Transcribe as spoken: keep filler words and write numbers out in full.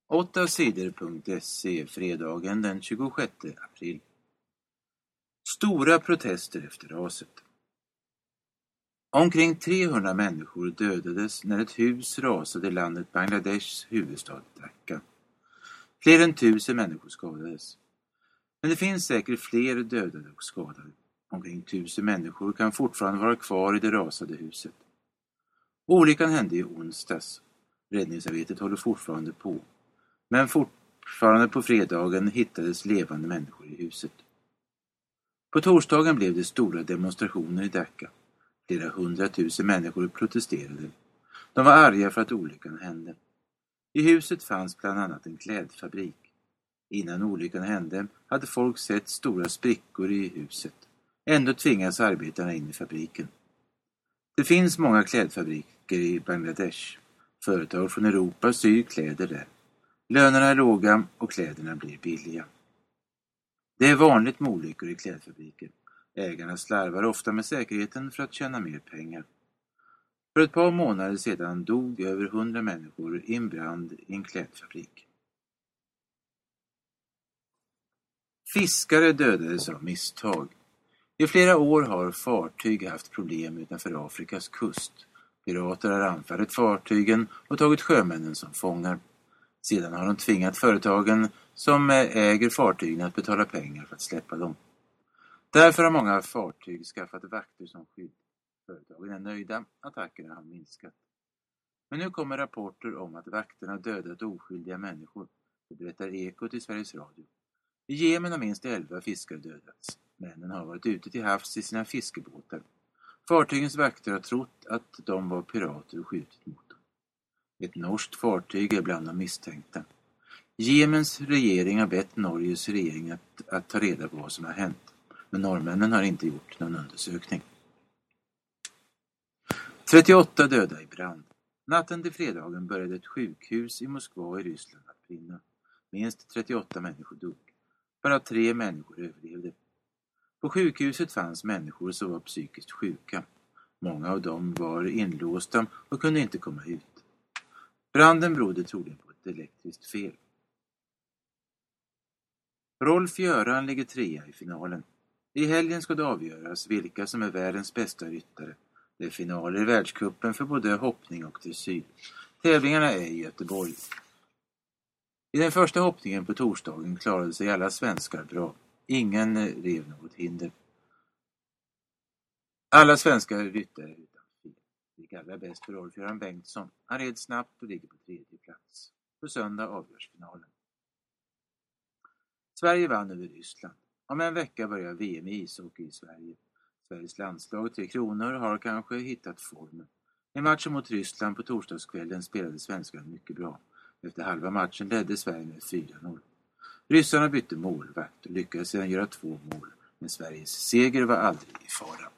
åtta sidor punkt se fredagen den tjugosjätte april. Stora protester efter raset. Omkring trehundra människor dödades när ett hus rasade i landet Bangladeshs huvudstad Dhaka. Fler än tusen människor skadades. Men det finns säkert fler dödade och skadade. Omkring tusen människor kan fortfarande vara kvar i det rasade huset. Olyckan hände i onsdags. Räddningsarbetet håller fortfarande på. Men fortfarande på fredagen hittades levande människor i huset. På torsdagen blev det stora demonstrationer i Dhaka. Flera hundratusen människor protesterade. De var arga för att olyckan hände. I huset fanns bland annat en klädfabrik. Innan olyckan hände hade folk sett stora sprickor i huset. Ändå tvingas arbetarna in i fabriken. Det finns många klädfabriker i Bangladesh. Företag från Europa syr kläder där. Lönerna är låga och kläderna blir billiga. Det är vanligt med olyckor i klädfabriker. Ägarna slarvar ofta med säkerheten för att tjäna mer pengar. För ett par månader sedan dog över hundra människor i en brand i en klädfabrik. Fiskare dödades av misstag. I flera år har fartyg haft problem utanför Afrikas kust. Pirater har anfallit fartygen och tagit sjömännen som fångar. Sedan har de tvingat företagen som äger fartygen att betala pengar för att släppa dem. Därför har många fartyg skaffat vakter som skydd. Företagen är nöjda, attackerna har minskat. Men nu kommer rapporter om att vakterna dödat oskyldiga människor. Det berättar Ekot i Sveriges Radio. I Jemen har minst elva fiskare dödats. Männen har varit ute till havs i sina fiskebåtar. Fartygens vakter har trott att de var pirater och skjutit mot dem. Ett norskt fartyg är bland de misstänkta. Jemens regering har bett Norges regering att, att ta reda på vad som har hänt. Men norrmännen har inte gjort någon undersökning. trettioåtta döda i brand. Natten till fredagen började ett sjukhus i Moskva i Ryssland att brinna. Minst trettioåtta människor dog. Bara tre människor överlevde. På sjukhuset fanns människor som var psykiskt sjuka. Många av dem var inlåsta och kunde inte komma ut. Branden berodde troligen på ett elektriskt fel. Rolf-Göran ligger trea i finalen. I helgen ska det avgöras vilka som är världens bästa ryttare. Det är finaler i världscupen för både hoppning och dressyr. Tävlingarna är i Göteborg. I den första hoppningen på torsdagen klarade sig alla svenskar bra. Ingen rev något hinder. Alla svenska ryttare är utan fel. Det gick allra bäst för Rolf-Göran Bengtsson. Han red snabbt och ligger på tredje plats. På söndag avgörs finalen. Sverige vann över Ryssland. Om en vecka börjar V M i ishockey i Sverige. Sveriges landslag Tre Kronor har kanske hittat formen. I matchen mot Ryssland på torsdagskvällen spelade svenskarna mycket bra. Efter halva matchen ledde Sverige med fyra noll. Ryssarna bytte målvakt och lyckades sedan göra två mål. Men Sveriges seger var aldrig i fara.